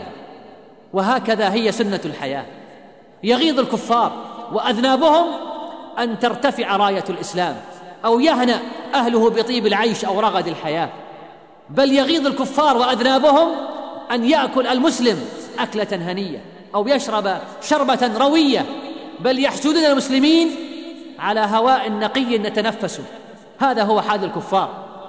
وهكذا هي سنة الحياة. يغيظ الكفار وأذنابهم أن ترتفع راية الإسلام أو يهنأ أهله بطيب العيش أو رغد الحياة، بل يغيظ الكفار وأذنابهم أن يأكل المسلم أكلة هنية أو يشرب شربة روية، بل يحسدون المسلمين على هواء نقي نتنفسه. هذا هو حال الكفار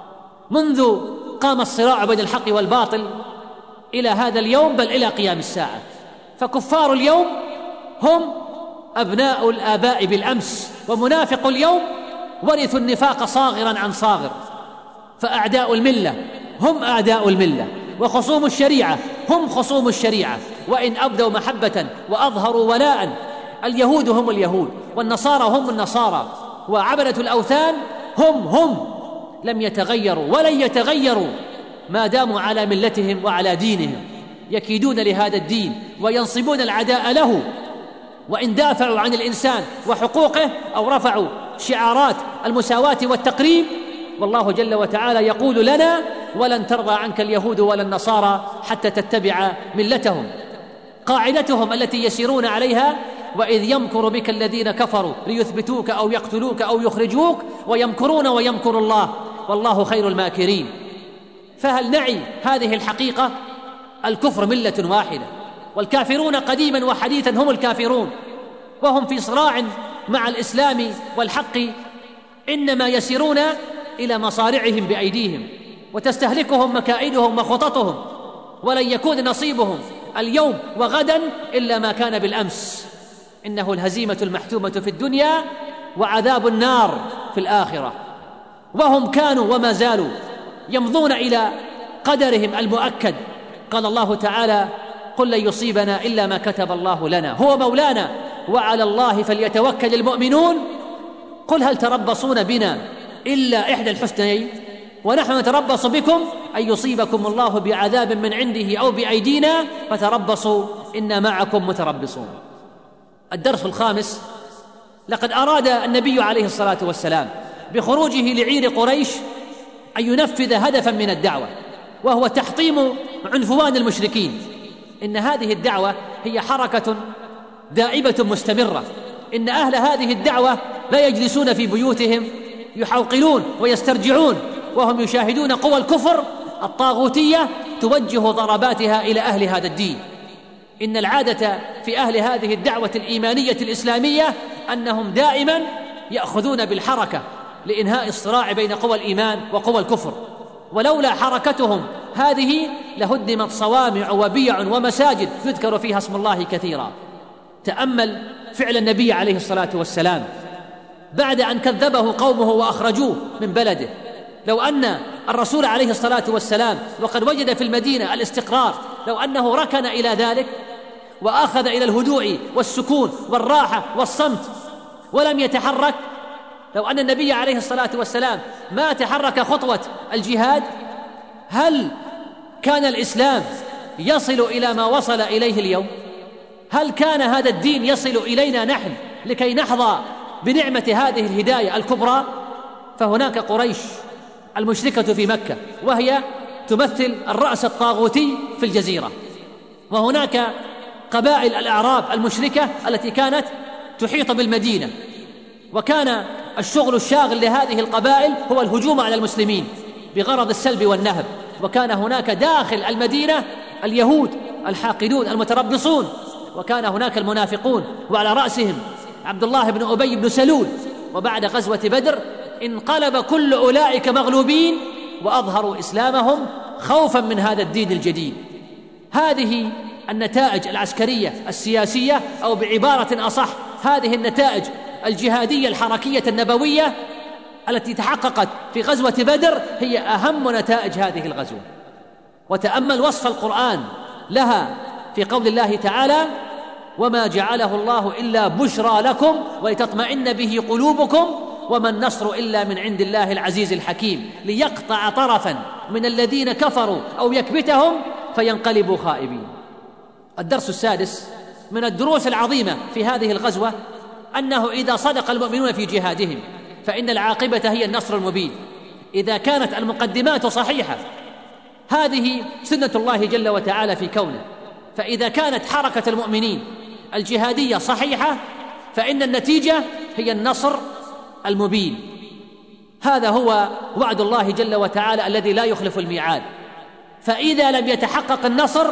منذ قام الصراع بين الحق والباطل إلى هذا اليوم، بل إلى قيام الساعة. فكفار اليوم هم أبناء الآباء بالأمس، ومنافق اليوم ورثوا النفاق صاغرا عن صاغر. فأعداء الملة هم أعداء الملة، وخصوم الشريعة هم خصوم الشريعة، وإن أبدوا محبة وأظهروا ولاء. اليهود هم اليهود، والنصارى هم النصارى، وعبدة الأوثان هم هم لم يتغيروا ولن يتغيروا ما داموا على ملتهم وعلى دينهم. يكيدون لهذا الدين وينصبون العداء له، وإن دافعوا عن الإنسان وحقوقه أو رفعوا شعارات المساواة والتقريب، والله جل وتعالى يقول لنا: ولن ترضى عنك اليهود ولا النصارى حتى تتبع ملتهم. قاعدتهم التي يسيرون عليها: وإذ يمكر بك الذين كفروا ليثبتوك أو يقتلوك أو يخرجوك ويمكرون ويمكر الله والله خير الماكرين. فهل نعي هذه الحقيقة؟ الكفر ملة واحدة، والكافرون قديما وحديثا هم الكافرون، وهم في صراع مع الإسلام والحق، إنما يسيرون إلى مصارعهم بأيديهم، وتستهلكهم مكائدهم وخططهم، ولن يكون نصيبهم اليوم وغدا إلا ما كان بالأمس. إنه الهزيمة المحتومة في الدنيا وعذاب النار في الآخرة. وهم كانوا وما زالوا يمضون إلى قدرهم المؤكد. قال الله تعالى: قل لن يصيبنا إلا ما كتب الله لنا هو مولانا وعلى الله فليتوكل المؤمنون. قل هل تربصون بنا إلا إحدى الحسنيين ونحن نتربص بكم أن يصيبكم الله بعذاب من عنده أو بأيدينا فتربصوا إنا معكم متربصون. الدرس الخامس: لقد أراد النبي عليه الصلاة والسلام بخروجه لعير قريش أن ينفذ هدفا من الدعوة، وهو تحطيم عنفوان المشركين. إن هذه الدعوة هي حركة دائبة مستمرة، إن أهل هذه الدعوة لا يجلسون في بيوتهم يحوقلون ويسترجعون وهم يشاهدون قوى الكفر الطاغوتية توجه ضرباتها إلى أهل هذا الدين. إن العادة في أهل هذه الدعوة الإيمانية الإسلامية أنهم دائما يأخذون بالحركة لإنهاء الصراع بين قوى الإيمان وقوى الكفر، ولولا حركتهم هذه لهدمت صوامع وبيع ومساجد يذكر فيها اسم الله كثيرا. تأمل فعل النبي عليه الصلاة والسلام بعد أن كذبه قومه وأخرجوه من بلده. لو أن الرسول عليه الصلاة والسلام وقد وجد في المدينة الاستقرار، لو أنه ركن إلى ذلك وأخذ إلى الهدوء والسكون والراحة والصمت ولم يتحرك، لو أن النبي عليه الصلاة والسلام ما تحرك خطوة الجهاد، هل كان الإسلام يصل إلى ما وصل إليه اليوم؟ هل كان هذا الدين يصل إلينا نحن لكي نحظى بنعمة هذه الهداية الكبرى؟ فهناك قريش المشركة في مكة، وهي تمثل الرأس الطاغوتي في الجزيرة، وهناك قبائل الأعراب المشركة التي كانت تحيط بالمدينة، وكان الشغل الشاغل لهذه القبائل هو الهجوم على المسلمين بغرض السلب والنهب. وكان هناك داخل المدينة اليهود الحاقدون المتربصون، وكان هناك المنافقون وعلى رأسهم عبد الله بن أبي بن سلول. وبعد غزوة بدر انقلب كل أولئك مغلوبين وأظهروا إسلامهم خوفا من هذا الدين الجديد. هذه النتائج العسكرية السياسية، أو بعبارة أصح هذه النتائج الجهادية الحركية النبوية التي تحققت في غزوة بدر، هي أهم نتائج هذه الغزوة. وتأمل وصف القرآن لها في قول الله تعالى: وما جعله الله إلا بشرى لكم ولتطمئن به قلوبكم وما النصر إلا من عند الله العزيز الحكيم، ليقطع طرفا من الذين كفروا أو يكبتهم فينقلبوا خائبين. الدرس السادس من الدروس العظيمة في هذه الغزوة أنه إذا صدق المؤمنون في جهادهم فإن العاقبة هي النصر المبين. إذا كانت المقدمات صحيحة، هذه سنة الله جل وتعالى في كونه، فإذا كانت حركة المؤمنين الجهادية صحيحة فإن النتيجة هي النصر المبين. هذا هو وعد الله جل وتعالى الذي لا يخلف الميعاد. فإذا لم يتحقق النصر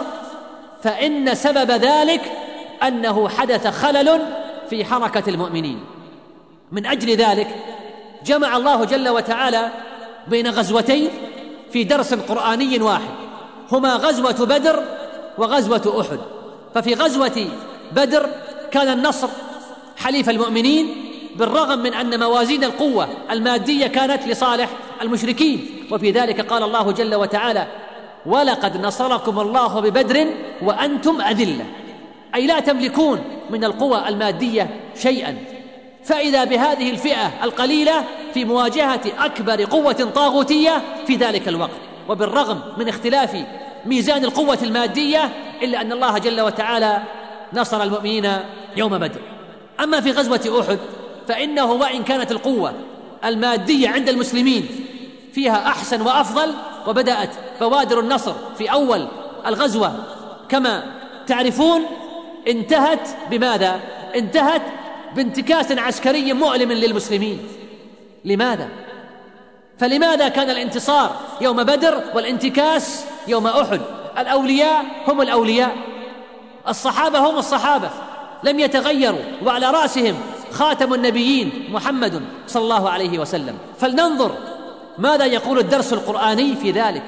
فإن سبب ذلك أنه حدث خلل في حركة المؤمنين. من أجل ذلك جمع الله جل وتعالى بين غزوتين في درس قرآني واحد، هما غزوة بدر وغزوة أحد. ففي غزوة بدر كان النصر حليف المؤمنين، بالرغم من أن موازين القوة المادية كانت لصالح المشركين. وفي ذلك قال الله جل وتعالى: ولقد نصركم الله ببدر وأنتم أذلة، أي لا تملكون من القوى المادية شيئا. فإذا بهذه الفئة القليلة في مواجهة أكبر قوة طاغوتية في ذلك الوقت، وبالرغم من اختلاف ميزان القوة المادية إلا أن الله جل وتعالى نصر المؤمنين يوم بدر. أما في غزوة أحد فإنه وإن كانت القوة المادية عند المسلمين فيها أحسن وأفضل، وبدأت بوادر النصر في أول الغزوة كما تعرفون، انتهت بماذا؟ انتهت بانتكاس عسكري مؤلم للمسلمين. لماذا؟ فلماذا كان الانتصار يوم بدر والانتكاس يوم أحد؟ الأولياء هم الأولياء، الصحابة هم الصحابة، لم يتغيروا، وعلى رأسهم خاتم النبيين محمد صلى الله عليه وسلم. فلننظر ماذا يقول الدرس القرآني في ذلك: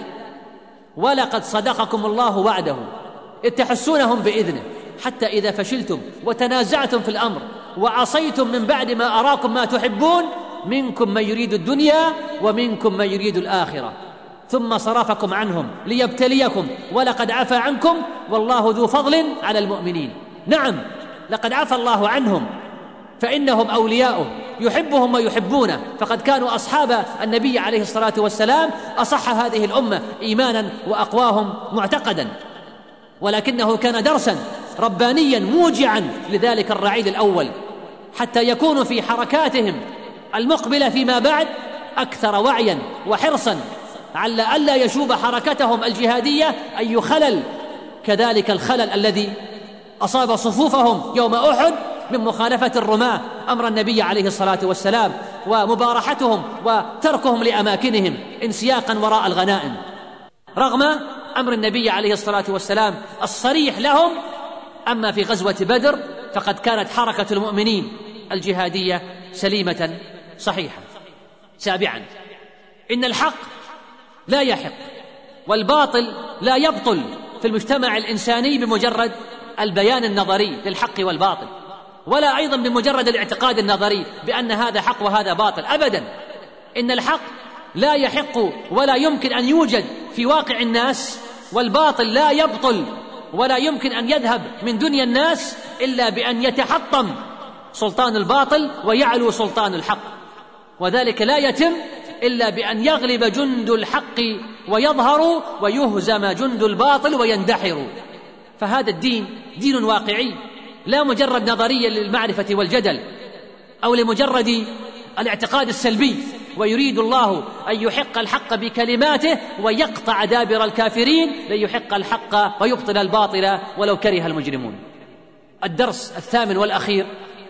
ولقد صدقكم الله وعده إذ تحسونهم بإذنه حتى إذا فشلتم وتنازعتم في الأمر وعصيتم من بعد ما أراكم ما تحبون منكم من يريد الدنيا ومنكم من يريد الآخرة ثم صرفكم عنهم ليبتليكم ولقد عفا عنكم والله ذو فضل على المؤمنين. نعم، لقد عفا الله عنهم فإنهم أولياؤه يحبهم ويحبونه، فقد كانوا أصحاب النبي عليه الصلاة والسلام أصح هذه الأمة إيمانا وأقواهم معتقدا، ولكنه كان درسا ربانيا موجعا لذلك الرعيل الأول، حتى يكونوا في حركاتهم المقبلة فيما بعد أكثر وعيا وحرصا عل ألا يشوب حركتهم الجهادية أي خلل، كذلك الخلل الذي أصاب صفوفهم يوم أحد من مخالفة الرماة أمر النبي عليه الصلاة والسلام ومبارحتهم وتركهم لأماكنهم انسياقا وراء الغنائم، رغم أمر النبي عليه الصلاة والسلام الصريح لهم. أما في غزوة بدر فقد كانت حركة المؤمنين الجهادية سليمة صحيحة. سابعا، إن الحق لا يحق والباطل لا يبطل في المجتمع الإنساني بمجرد البيان النظري للحق والباطل، ولا أيضا بمجرد الاعتقاد النظري بأن هذا حق وهذا باطل، أبدا. إن الحق لا يحق ولا يمكن أن يوجد في واقع الناس، والباطل لا يبطل ولا يمكن أن يذهب من دنيا الناس إلا بأن يتحطم سلطان الباطل ويعلو سلطان الحق، وذلك لا يتم إلا بأن يغلب جند الحق ويظهر ويهزم جند الباطل ويندحر. فهذا الدين دين واقعي، لا مجرد نظرية للمعرفة والجدل أو لمجرد الاعتقاد السلبي، ويريد الله أن يحق الحق بكلماته ويقطع دابر الكافرين ليحق الحق ويبطل الباطل ولو كره المجرمون. الدرس الثامن والأخير: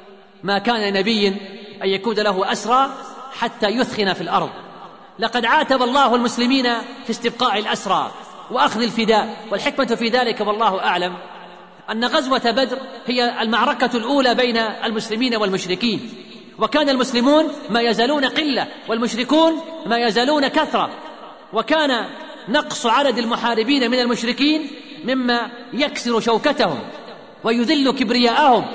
ما كان لنبي أن يكون له أسرى حتى يثخن في الأرض. لقد عاتب الله المسلمين في استبقاء الأسرى وأخذ الفداء، والحكمة في ذلك والله أعلم أن غزوة بدر هي المعركة الأولى بين المسلمين والمشركين، وكان المسلمون ما يزالون قلة والمشركون ما يزالون كثرة، وكان نقص عدد المحاربين من المشركين مما يكسر شوكتهم ويذل كبرياءهم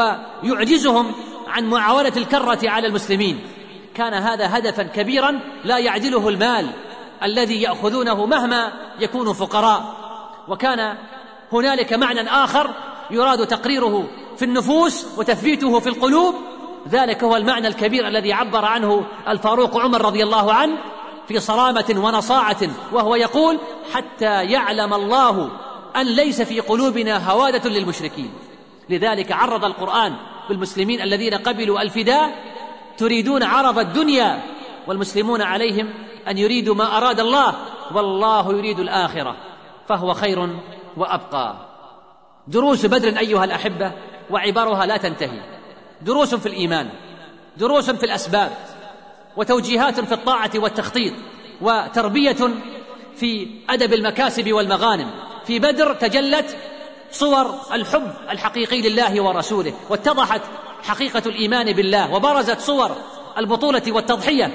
ويعجزهم عن معاولة الكرة على المسلمين. كان هذا هدفا كبيرا لا يعدله المال الذي يأخذونه مهما يكونوا فقراء، وكان هنالك معنى آخر يراد تقريره في النفوس وتثبيته في القلوب. ذلك هو المعنى الكبير الذي عبر عنه الفاروق عمر رضي الله عنه في صرامة ونصاعة، وهو يقول: حتى يعلم الله أن ليس في قلوبنا هوادة للمشركين. لذلك عرض القرآن بالمسلمين الذين قبلوا الفداء: تريدون عرض الدنيا والمسلمون عليهم أن يريدوا ما أراد الله، والله يريد الآخرة فهو خير وأبقى. دروس بدر أيها الأحبة وعبارها لا تنتهي، دروس في الإيمان، دروس في الأسباب، وتوجيهات في الطاعة والتخطيط، وتربية في أدب المكاسب والمغانم. في بدر تجلت صور الحب الحقيقي لله ورسوله، واتضحت حقيقة الإيمان بالله، وبرزت صور البطولة والتضحية.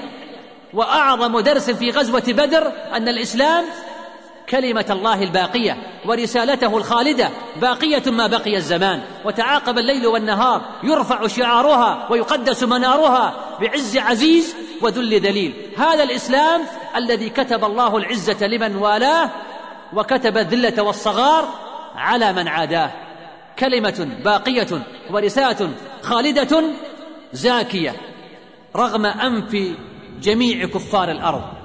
وأعظم درس في غزوة بدر أن الإسلام كلمة الله الباقية ورسالته الخالدة باقية ما بقي الزمان، وتعاقب الليل والنهار يرفع شعارها ويقدس منارها بعز عزيز وذل ذليل. هذا الإسلام الذي كتب الله العزة لمن والاه وكتب الذلة والصغار على من عاداه. كلمة باقية ورسالة خالدة زاكية رغم أنف جميع كفار الأرض.